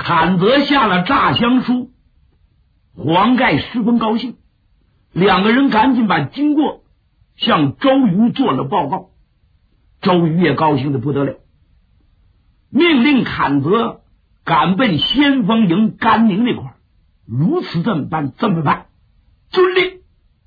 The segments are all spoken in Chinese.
坎泽下了诈降书，黄盖十分高兴，两个人赶紧把经过向周瑜做了报告。周瑜也高兴的不得了，命令坎泽赶奔先锋营甘宁那块儿。如此这么办，遵令。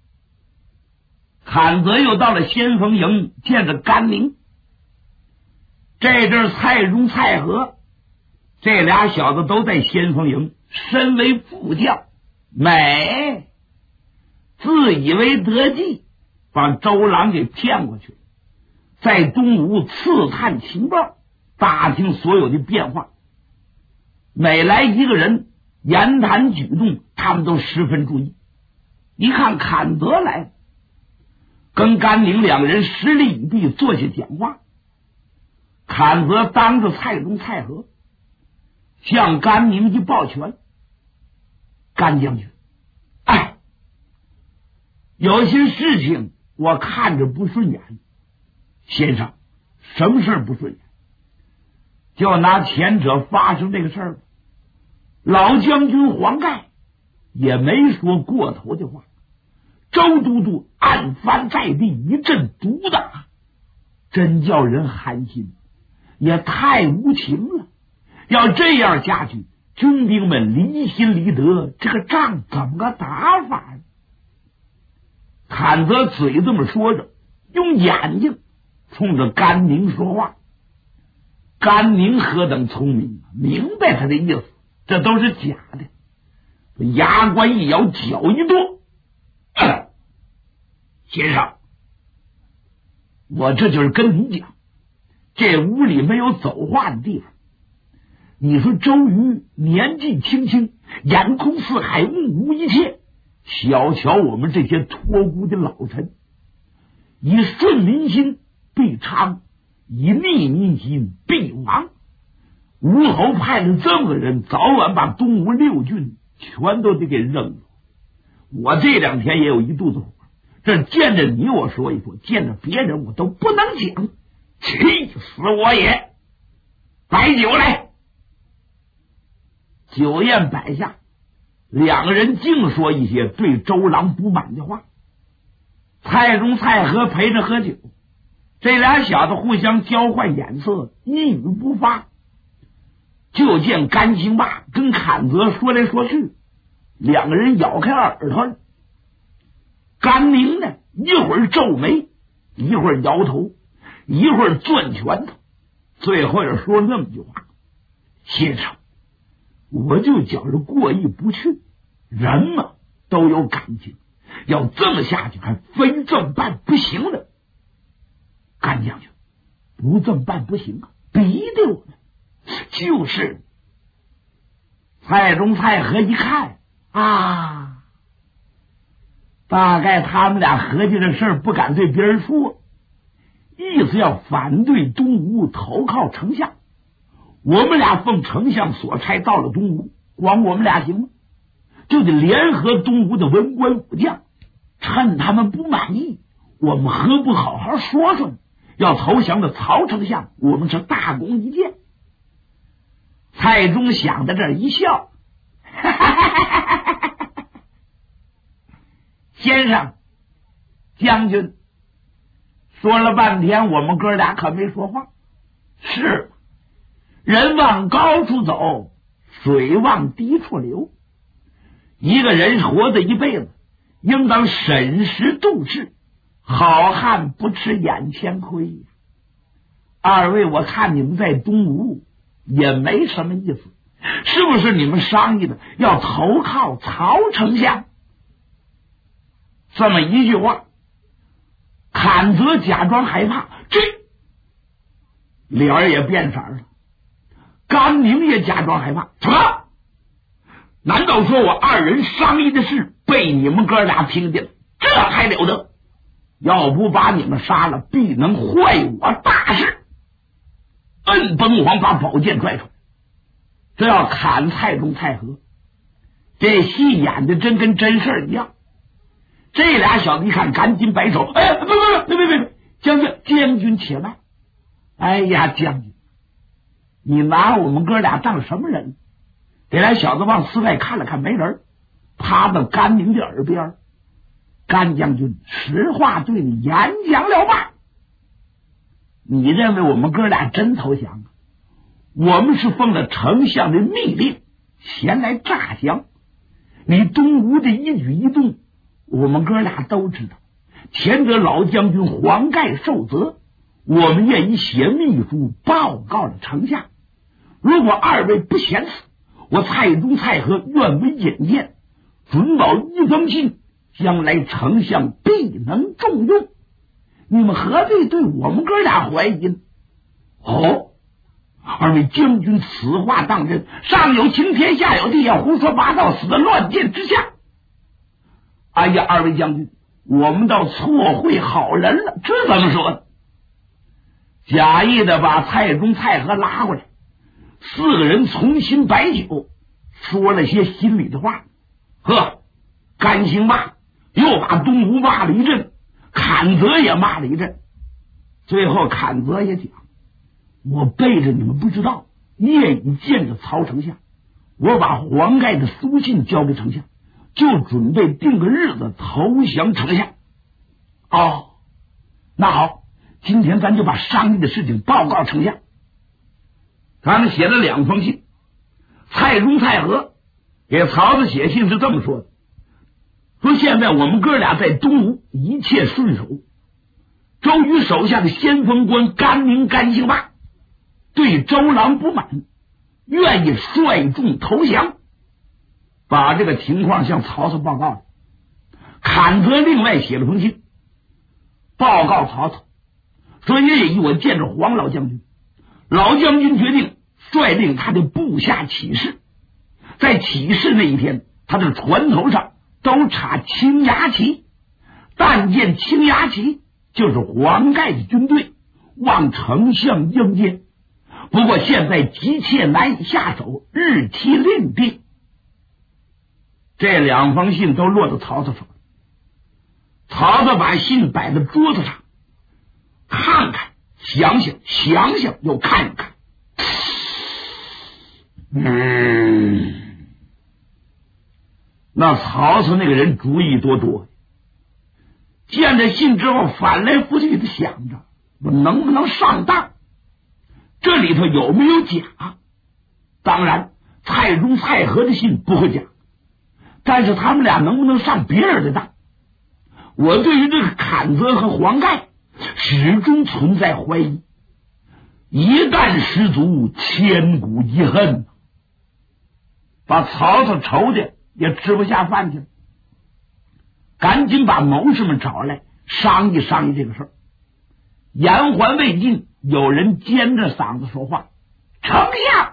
坎泽又到了先锋营，见着甘宁。这阵蔡中、蔡和这俩小子都在先锋营，身为副将，美自以为得计，把周郎给骗过去，在东吴刺探情报，打听所有的变化。每来一个人言谈举动，他们都十分注意。一看坎泽来，跟甘宁两个人实力以避，坐下讲话。坎泽当着蔡中、蔡和向甘宁一抱拳：“甘将军，有些事情我看着不顺眼。先生，什么事不顺眼？就拿前者发生这个事儿吧。老将军黄盖也没说过头的话，周都督案翻在地，一阵毒打，真叫人寒心，也太无情了。要这样下去，军兵们离心离德，这个仗怎么个打法？”坎泽嘴这么说着，用眼睛冲着甘宁说话。甘宁何等聪明，明白他的意思，这都是假的。牙关一咬，脚一跺：“先生，我这就是跟你讲，这屋里没有走话的地方。你说周瑜年纪轻轻，眼空四海，目无一切，小瞧我们这些托孤的老臣，以顺民心必昌，以逆民心必亡。吴侯派了这么个人，早晚把东吴6郡全都得给扔了。我这2天也有一肚子火，这见着你我说一说，见着别人我都不能讲，气死我也！摆酒来。”酒宴摆下，两个人净说一些对周郎不满的话。蔡中、蔡和陪着喝酒，这俩小子互相交换眼色，一语不发。就见甘兴霸跟坎泽说来说去，两个人咬开耳朵。甘宁呢，一会儿皱眉，一会儿摇头，一会儿攥拳头，最后也说那么句话：“先生，我就觉着过意不去，人嘛都有感情，要这么下去还非这么办不行了。甘将军，不这么办不行啊，逼得我们。”就是。蔡中、蔡和一看大概他们俩合计这事儿不敢对别人说，意思要反对东吴，投靠丞相。我们俩奉丞相所差到了东吴，光我们俩行吗？就得联合东吴的文官武将，趁他们不满意，我们何不好好说说呢？要投降的曹丞相，我们是大功一件。蔡中想到这儿一笑：“先生，将军，说了半天，我们哥俩可没说话。是，人往高处走，水往低处流。一个人活着一辈子，应当审时度势，好汉不吃眼前亏。二位，我看你们在东吴也没什么意思，是不是你们商议的要投靠曹丞相？”这么一句话，坎泽假装害怕，这脸儿也变色了。甘宁也假装害怕，什么？难道说我二人商议的事被你们哥俩听见了？这还了得！要不把你们杀了，必能坏我大事。摁崩王把宝剑拽出来，这要砍蔡中、蔡和。这戏演的真跟真事一样。这俩小子一看，赶紧摆手：“别！将军且慢！哎呀，将军，你拿我们哥俩当什么人？ 这俩小子往四外看了看，没人，趴到甘宁的耳边，甘将军实话对你演讲了吧？你认为我们哥俩真投降啊？我们是奉了丞相的密令前来诈降，你东吴的一举一动我们哥俩都知道，前者老将军黄盖受责，我们愿意写密书报告了丞相。如果二位不嫌死，我蔡中、蔡和愿为引荐，准保一封信，将来丞相必能重用。你们何必对我们哥俩怀疑呢？哦，二位将军此话当真？上有青天，下有地，要胡说八道，死在乱箭之下。哎呀，二位将军，我们倒错会好人了，这怎么说呢？假意的把蔡中、蔡和拉过来，四个人重新摆酒，说了些心里的话。呵，甘兴骂，又把东吴骂了一阵，坎泽也骂了一阵。最后坎泽也讲，我背着你们不知道，夜已见着曹丞相，我把黄盖的书信交给丞相，就准备定个日子投降丞相。哦，那好，今天咱就把商议的事情报告丞相。他们写了2封信，蔡中、蔡和给曹操写信是这么说的，说现在我们哥俩在东吴一切顺手，周瑜手下的先锋官甘宁、甘兴霸对周郎不满，愿意率众投降，把这个情况向曹操报告了。坎泽另外写了封信报告曹操，说夜已我见着黄老将军，老将军决定率领他的部下起事，在起事那一天，他的船头上都插青牙旗，但见青牙旗就是黄盖的军队，望丞相应接。不过现在急切难以下手，日期另定。这2封信都落到曹操手里，曹操把信摆在桌子上，看看想想，想想又看一看。那曹操那个人主意多多，见着信之后翻来覆去的想着，我能不能上当？这里头有没有假？当然蔡中、蔡和的信不会假，但是他们俩能不能上别人的当？我对于这个坎泽和黄盖始终存在怀疑，一旦失足，千古遗恨，把曹操愁的也吃不下饭去了。赶紧把谋士们找来商议商议这个事儿。言还未尽，有人尖着嗓子说话：“丞相！”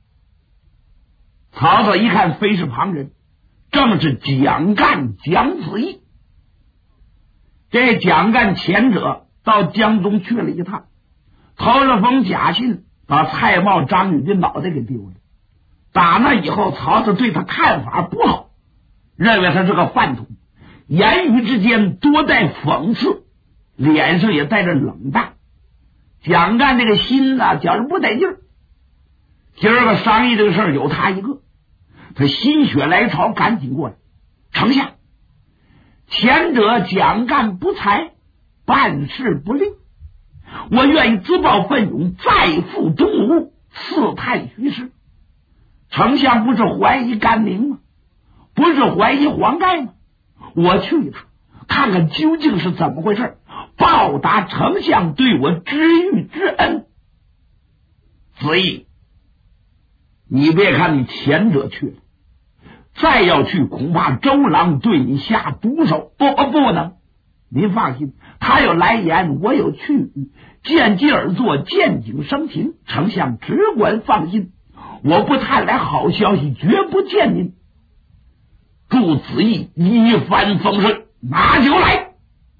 曹操一看非是旁人，正是蒋干、蒋子义。这蒋干前者到江东去了一趟，投了封假信，把蔡瑁、张宇的脑袋给丢了。打那以后，曹操对他看法不好，认为他是个饭桶，言语之间多带讽刺，脸上也带着冷淡。蒋干这个心啊，觉着不得劲儿。今儿个商议这个事儿有他一个，他心血来潮，赶紧过来。丞相，前者蒋干不才，办事不力，我愿意自报奋勇，再赴东吴，刺探虚实。丞相不是怀疑甘宁吗？不是怀疑黄盖吗？我去一趟，看看究竟是怎么回事，报答丞相对我知遇之恩。子义，你别看你前者去了，再要去恐怕周郎对你下毒手。不能，您放心，他有来言，我有去语，见机而作，见景生情，丞相只管放心，我不探来好消息，绝不见您。祝子义一帆风顺，拿酒来。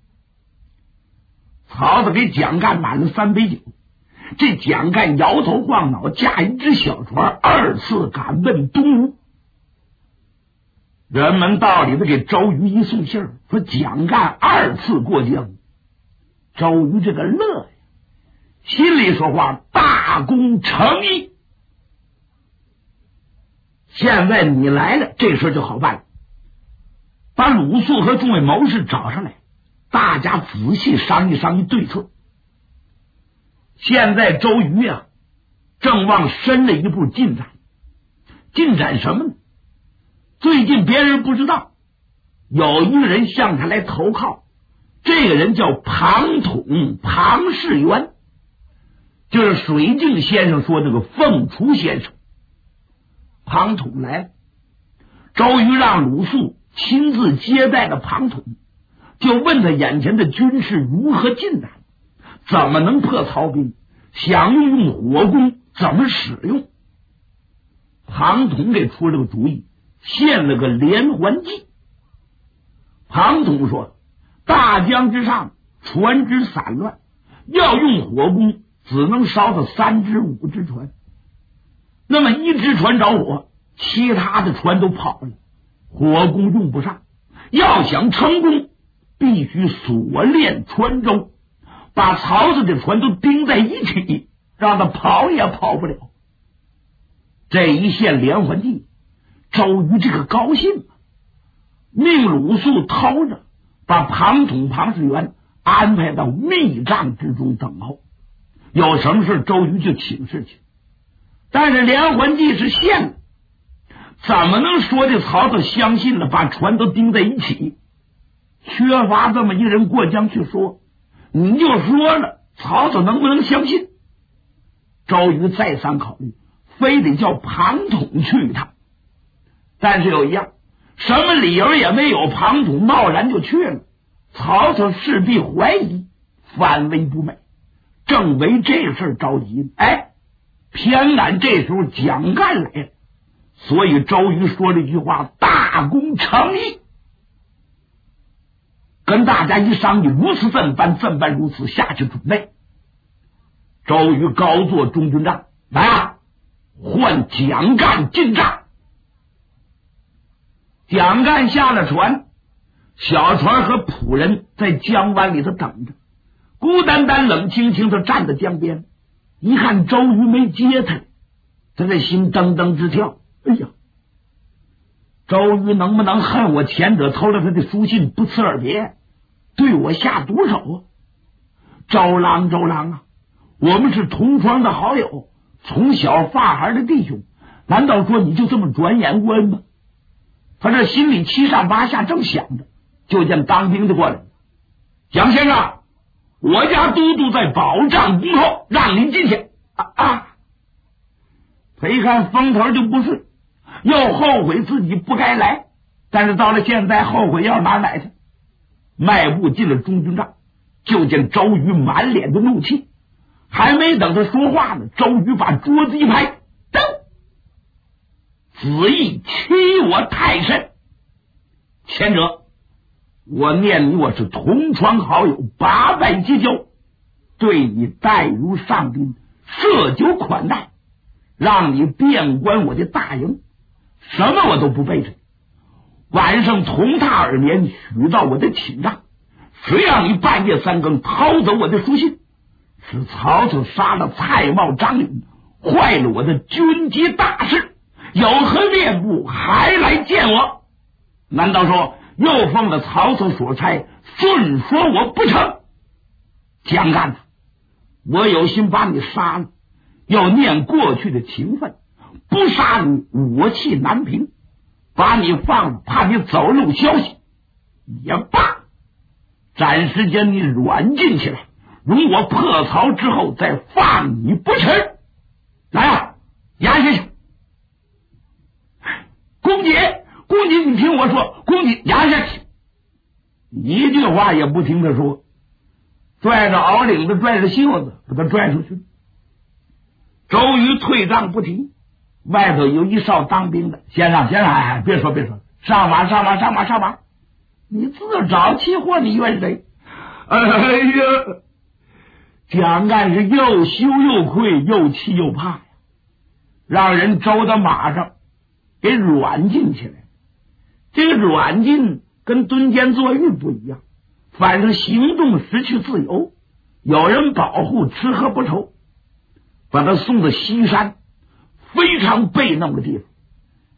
曹操给蒋干满了3杯酒，这蒋干摇头晃脑，驾一只小船，2次赶奔东吴。人们到里头给周瑜一送信儿，说蒋干2次过江。周瑜这个乐呀，心里说话，大功成义。 现在你来了，这事就好办了。把鲁肃和众位谋士找上来，大家仔细商议商议对策。现在周瑜啊，正往深了一步进展。进展什么呢？最近别人不知道，有一个人向他来投靠，这个人叫庞统，庞士元，就是水镜先生说那个凤雏先生。庞统来了，周瑜让鲁肃亲自接待了庞统，就问他眼前的军事如何进展，怎么能破曹兵，想用火攻怎么使用。庞统给出了个主意，献了个连环计。庞统说，大江之上船只散乱，要用火攻只能烧到3只5只船，那么1只船着火，其他的船都跑了，火攻用不上。要想成功，必须锁链船舟，把曹操的船都钉在一起，让他跑也跑不了。这一献连环计，周瑜这个高兴啊，命鲁肃偷着把庞统、庞士元安排到密帐之中等候，有什么事周瑜就请示去。但是连环计是献的，怎么能说这曹操相信了，把船都钉在一起？缺乏这么一人过江去说，你就说了，曹操能不能相信？周瑜再三考虑，非得叫庞统去一趟。但是有一样，什么理由也没有，庞统贸然就去了，曹操势必怀疑，反为不美。正为这事着急，偏赶这时候蒋干来了，所以周瑜说了一句话，大功成义。跟大家一商议，如此这般，这般如此，下去准备。周瑜高坐中军帐，来啊，唤蒋干进帐。蒋干下了船，小船和仆人在江湾里头等着，孤单单冷清清的站在江边。一看周瑜没接他，他这心噔噔直跳。哎呀，周瑜能不能恨我前者偷了他的书信，不辞而别，对我下毒手啊？周郎啊，我们是同窗的好友，从小发孩的弟兄，难道说你就这么转眼无恩吗？他这心里七上八下正想着，就见当兵的过来，蒋先生，我家都督在保障恭候，让您进去。他一看风头就不顺，又后悔自己不该来，但是到了现在后悔要哪来去？迈步进了中军帐，就见周瑜满脸的怒气，还没等他说话呢，周瑜把桌子一拍，登，子义欺我太甚！前者，我念你我是同窗好友，把拜结交，对你待如上宾，设酒款待，让你遍观我的大营，什么我都不背着。晚上同榻而眠，许到我的寝帐，谁让你半夜3更掏走我的书信，使曹操杀了蔡瑁、张允，坏了我的军机大事，有何面目还来见我？难道说又奉了曹操所差，顺说我不成？蒋干，我有心把你杀了，要念过去的情分，不杀你我气难平，把你放了，怕你走漏消息也罢，暂时间你软禁起来，容我破曹之后再放你不成。来啊，押下去！公瑾，你听我说，公瑾押下去！一句话也不听他说，拽着袄领子，拽着袖子，把他拽出去。周瑜退帐不提，外头有一哨当兵的，先生，别说，上马！你自找其祸，你怨谁？哎呀，蒋干是又羞又愧，又气又怕呀，让人周到马上给软禁起来。这个软禁跟蹲监坐狱不一样，反正行动失去自由，有人保护，吃喝不愁，把他送到西山非常背那么个地方，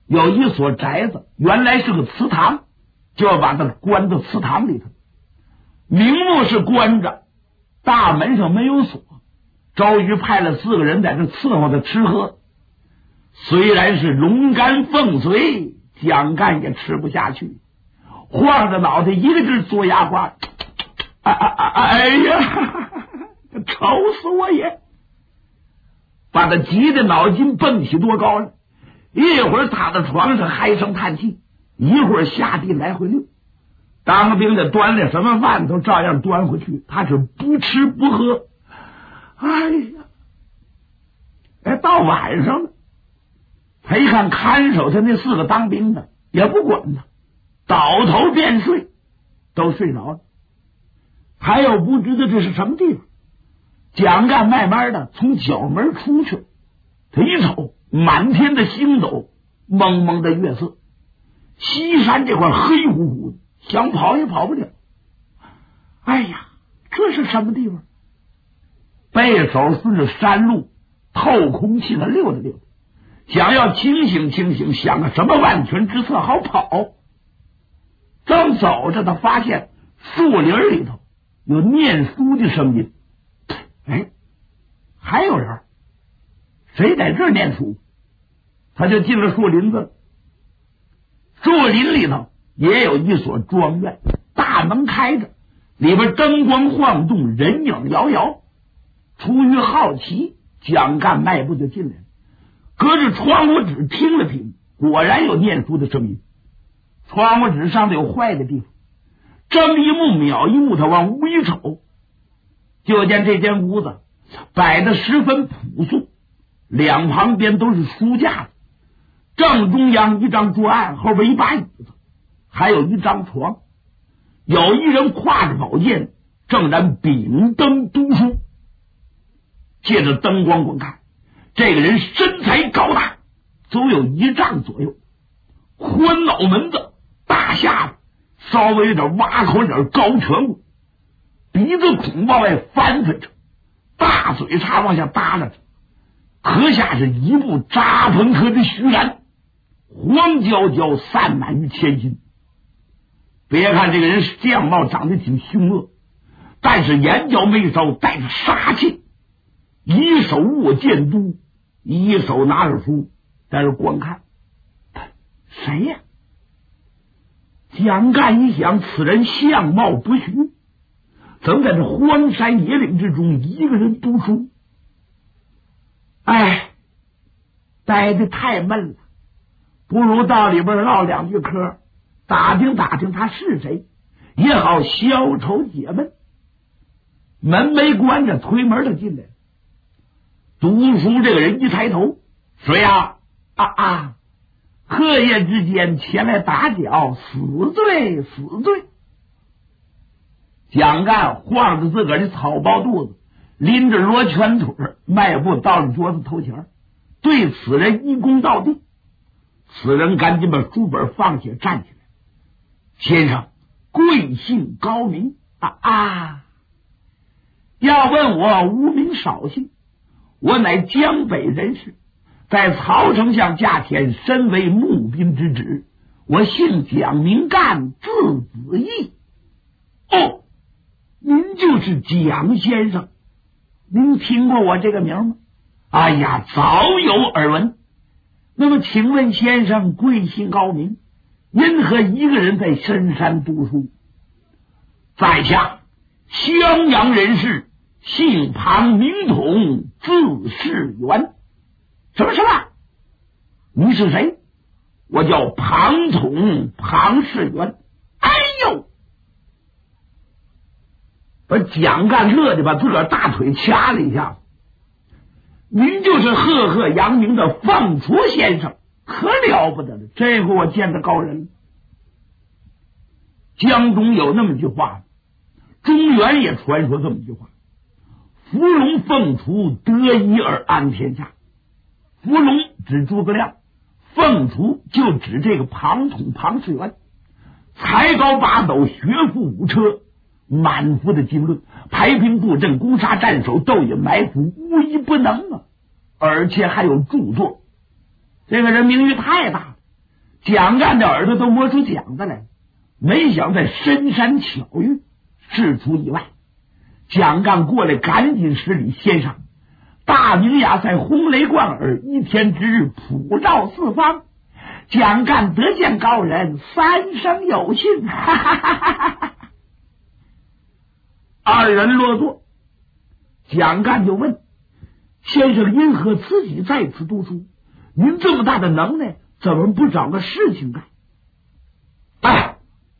有一所宅子，原来是个祠堂，就要把它关到祠堂里头，明目是关着，大门上没有锁。周瑜派了4个人在这伺候他吃喝，虽然是龙肝凤髓，蒋干也吃不下去，晃着脑袋一个劲嘬牙花，哎呀，愁死我也！把他急的脑筋蹦起多高了，一会儿躺在床上唉声叹气，一会儿下地来回溜。当兵的端了什么饭都照样端回去，他是不吃不喝。哎呀，到晚上了，他一看看守他那4个当兵的也不管他，倒头便睡，都睡着了。他又不知道这是什么地方，蒋干慢慢的从角门出去，他一瞅，满天的星斗，蒙蒙的月色，西山这块黑乎乎的，想跑也跑不了。哎呀，这是什么地方？背手顺着山路透空气的溜达溜达，想要清醒清醒，想个什么万全之策好跑。正走着，他发现树林里头有念书的声音。哎，还有人，谁在这儿念书？他就进了树林子。树林里头也有一所庄院，大门开着，里边灯光晃动，人影摇摇。出于好奇，蒋干迈步就进来了，隔着窗户纸听了听，果然有念书的声音。窗户纸上头有坏的地方，睁一目秒一目，他往屋一瞅，就见这间屋子摆得十分朴素，两旁边都是书架子，正中央一张桌案，后边一把椅子，还有一张床，有一人挎着宝剑，正然秉灯读书。借着灯光观看，这个人身材高大，足有1丈左右，宽脑门子，大下巴，稍微有点挖口脸，高颧骨，鼻子孔往外翻着，大嘴叉往下耷拉着，壳下是一部扎朋克的须髯，黄焦焦散满于前襟。别看这个人相貌长得挺凶恶，但是眼角眉梢带着杀气，一手握剑督，一手拿着书在这观看。谁呀？蒋干一想，此人相貌不虚，怎在这荒山野岭之中一个人读书？哎，待得太闷了，不如到里边唠2句嗑，打听打听他是谁，也好消愁解闷。门没关着，推门就进来了。读书这个人一抬头，谁呀？荷叶之间前来打搅，死罪死罪。蒋干晃着自个儿的草包肚子，拎着罗圈腿，迈步到了桌子头前，对此人一躬到地。此人赶紧把书本放下，站起来：“先生，贵姓高名？”要问我无名少姓，我乃江北人士，在曹丞相驾前，身为募兵之职。我姓蒋，名干，字子义。哦，您就是蒋先生，您听过我这个名吗？哎呀，早有耳闻。那么请问先生贵姓高名？因何一个人在深山读书？在下襄阳人士，姓庞，名统，字世元。什么？你是谁？我叫庞统，庞世元。哎呦！把蒋干乐的把自个儿大腿掐了一下。您就是赫赫扬名的凤雏先生，可了不得了！这回我见着高人了。江中有那么句话，中原也传说这么句话：伏龙凤雏，得一而安天下。伏龙指诸葛亮，凤雏就指这个庞统庞世元，才高八斗，学富五车，满腹的经论，排兵布阵，攻杀战守，斗隐埋伏，无一不能啊！而且还有著作。这个人名誉太大了， 蒋干的耳朵都摸出茧子来，没想在深山巧遇，事出意外。蒋干过来赶紧施礼，先生，大明亚赛轰雷贯耳，一天之日普照四方，蒋干得见高人，三生有幸。哈哈哈哈哈！二人落座，蒋干就问：先生因何自己在此读书？您这么大的能耐，怎么不找个事情干？哎，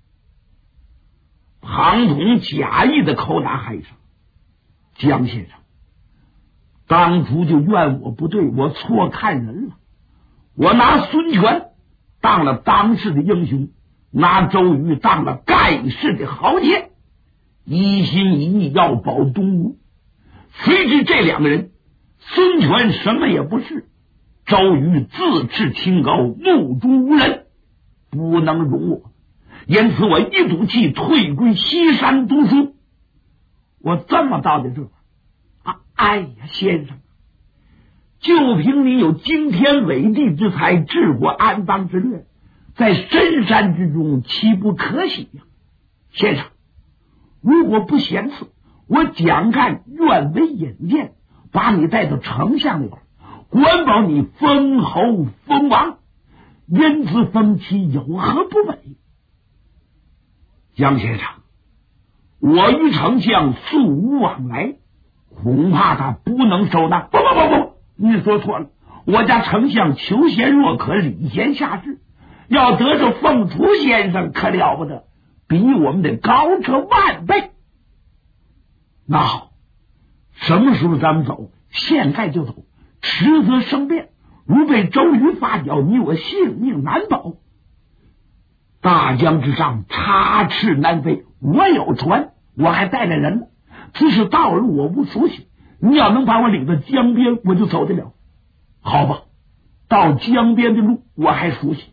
庞统假意的叩打海上：蒋先生，当初就怨我不对，我错看人了。我拿孙权当了当世的英雄，拿周瑜当了盖世的豪杰，一心一意要保东吴。谁知这两个人，孙权什么也不是，周瑜自恃清高，目中无人，不能容我，因此我一赌气退归西山读书。我这么到的这哎呀，先生，就凭你有惊天伟地之才，治国安邦之略，在深山之中岂不可喜呀？先生，如果不嫌此，我蒋干愿为引荐，把你带到丞相那块，管保你封侯封王，因此封妻有何不为？蒋先生，我与丞相素无往来，恐怕他不能收纳。不，你说错了，我家丞相求贤若渴，礼贤下士，要得着凤雏先生可了不得，比我们得高出万倍。那好，什么时候咱们走？现在就走，迟则生变，如被周瑜发觉，你我性命难保。大江之上，插翅难飞，我有船，我还带着人呢，只是道路我不熟悉，你要能把我领到江边，我就走得了。好吧，到江边的路我还熟悉。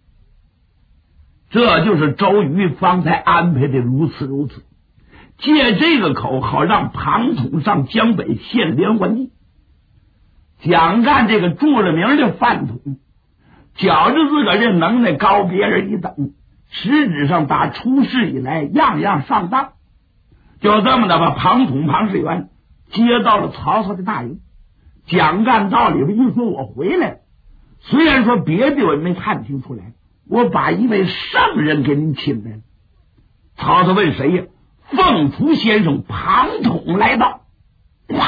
这就是周瑜方才安排的如此，借这个口好让庞统上江北献连环计。蒋干这个著了名的饭桶，觉着自个儿这能耐高别人一等，实质上打出事以来样样上当，就这么的把庞统庞士元接到了曹操的大营。蒋干到里边一说，我回来了，虽然说别的我没探听出来，我把一位圣人给您请来了。曹操问谁呀？凤雏先生庞统来到。哇！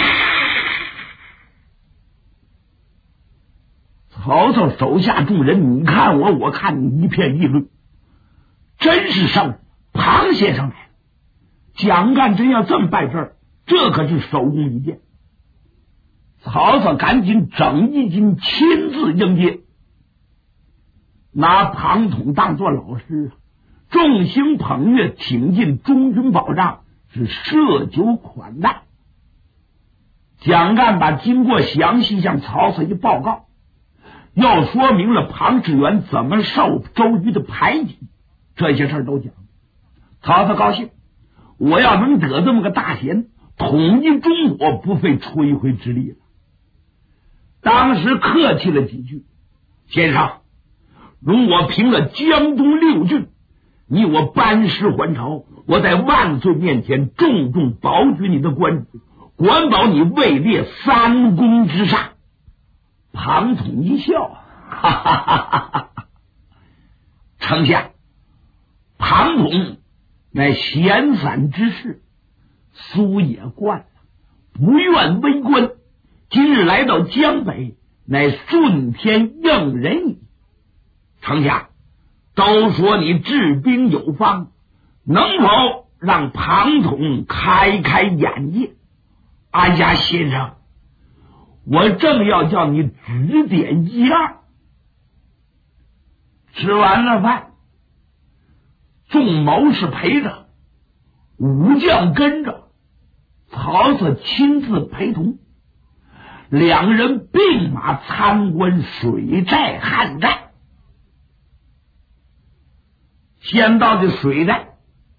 曹操手下众人你看我，我看你，一片议论，真是圣人，庞先生来了。蒋干真要这么办事儿，这可是手工一件。曹操赶紧整一军亲自迎接，拿庞统当作老师，众星捧月，挺进中军保障，是设酒款待。蒋干把经过详细向曹操一报告，又说明了庞士元怎么受周瑜的排挤，这些事儿都讲。曹操高兴，我要能得这么个大贤，统一中国不费吹灰之力了。当时客气了几句，先生，容我平了江东6郡，你我班师还朝，我在万岁面前重重保举你的官职，管保你位列3公之上。庞统一笑，哈哈哈哈哈！丞相，庞统乃闲散之士，苏也惯了，不愿为官，今日来到江北，乃顺天应人矣。丞相，都说你治兵有方，能否让庞统开开眼界？哎呀，先生，我正要叫你指点一二。吃完了饭，众谋士陪着，武将跟着，曹操亲自陪同，两人并马参观水寨旱寨。先到的水寨，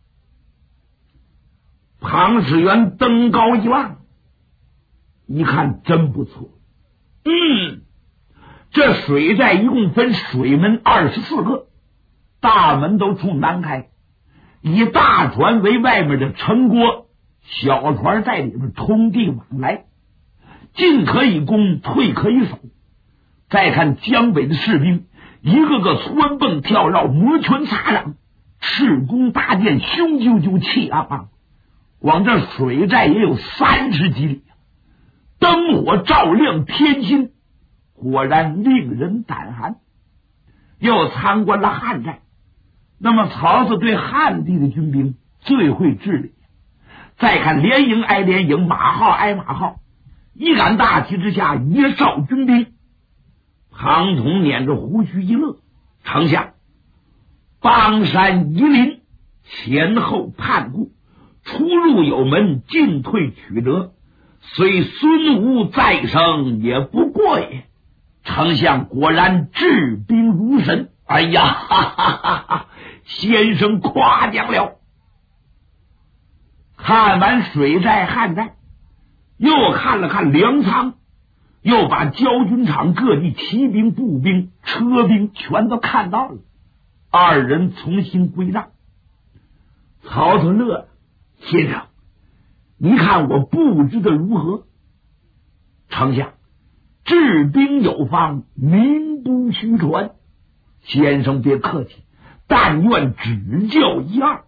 庞士元登高一望，一看真不错， 这水寨一共分水门24个，大门都冲南开，以大船为外面的城郭，小船在里面通地往来，进可以攻，退可以守。再看江北的士兵，一个个蹿蹦跳绕，摩拳擦掌，赤弓搭箭，雄赳赳，气昂昂。往这水寨也有30几里，灯火照亮天心，果然令人胆寒。又参观了汉寨，那么曹操对汉地的军兵最会治理。再看连营挨连营，马号挨马号，一杆大旗之下，一哨军兵。庞统捻着胡须一乐，丞相，邦山夷陵，前后叛故，出入有门，进退取得，虽孙吴再生也不过也。丞相果然治兵如神，哎呀，哈哈哈哈，先生夸奖了。看完水寨汉寨，又看了看粮仓，又把交军场各地骑兵、步兵、车兵全都看到了。二人重新归帐。曹操乐了，先生，你看我布置的如何？丞相，治兵有方，名不虚传。先生别客气，但愿指教一二。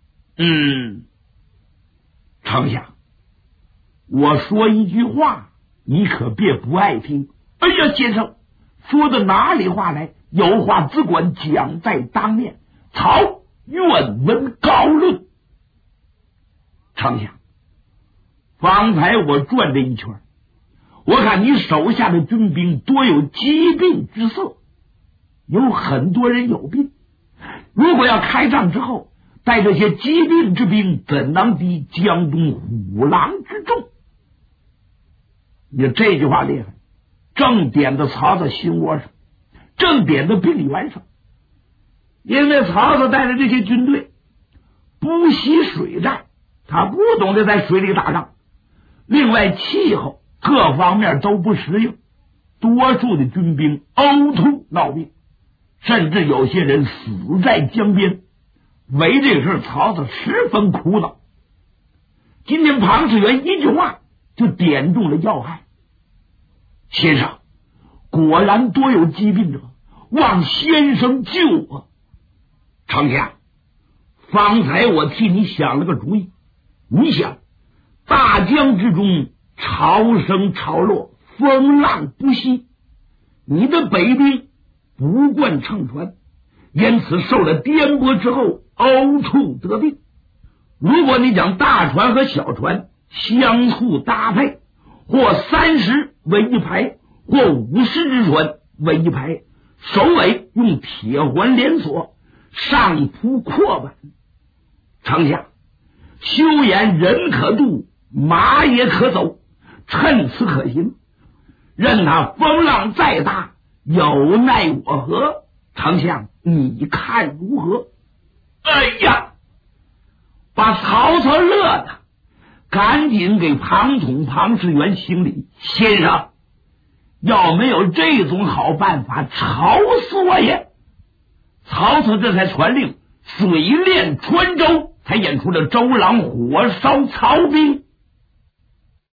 丞相，我说一句话，你可别不爱听。哎呀，先生，说的哪里话来？有话只管讲在当面，曹愿闻高论。丞相，方才我转这一圈，我看你手下的军兵多有疾病之色，有很多人有病。如果要开仗之后带这些疾病之兵，怎能敌江东虎狼之众？你这句话厉害，正点到曹操心窝上，正点到病源上。因为曹操带着这些军队不习水战，他不懂得在水里打仗，另外气候各方面都不适应，多数的军兵呕吐闹病，甚至有些人死在江边。为这个事曹操十分苦恼。今天庞士元一句话就点中了要害。先生，果然多有疾病者，望先生救我。丞相，方才我替你想了个主意。你想，大江之中潮升潮落，风浪不息，你的北兵不惯乘船，因此受了颠簸之后呕吐得病。如果你将大船和小船相互搭配，或30为一排，或50只船为一排，首尾用铁环连锁，上铺阔板。丞相，休言人可渡，马也可走，趁此可行。任他风浪再大，有奈我何？丞相，你看如何？哎呀，把曹操乐的赶紧给庞统、庞士元行礼。先生，要没有这种好办法，吵死我也！曹操这才传令水练川州，才演出了周郎火烧曹兵。